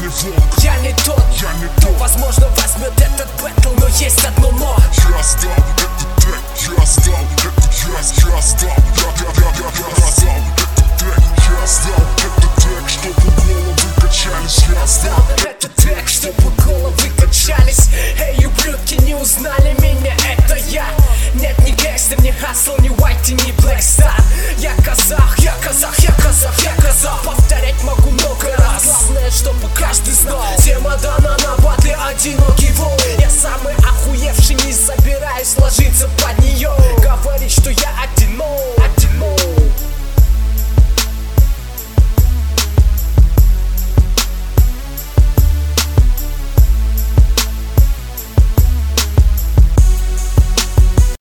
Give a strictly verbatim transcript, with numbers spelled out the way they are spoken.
не волк, я не тот, я не кто, тот. возможно, возьмет этот бэтл, но есть одно но. Я сдал этот трек, я сдал этот я, я сдал, я, я, я, я, я сдал этот трек, я сдал этот трек, чтобы головы качались, я сдал этот трек, чтобы головы качались. Эй, ублюдки, не узнали меня, это я. Нет, не гэнгстер, не хасл, не white, не black star. Я казах, я казах, я казах, я казах. Повторять могу много раз, главное, чтобы каждый знал. Тема дана на батле, одинокий волк. Я самый охуевший, не собираюсь ложиться под нее. Говорю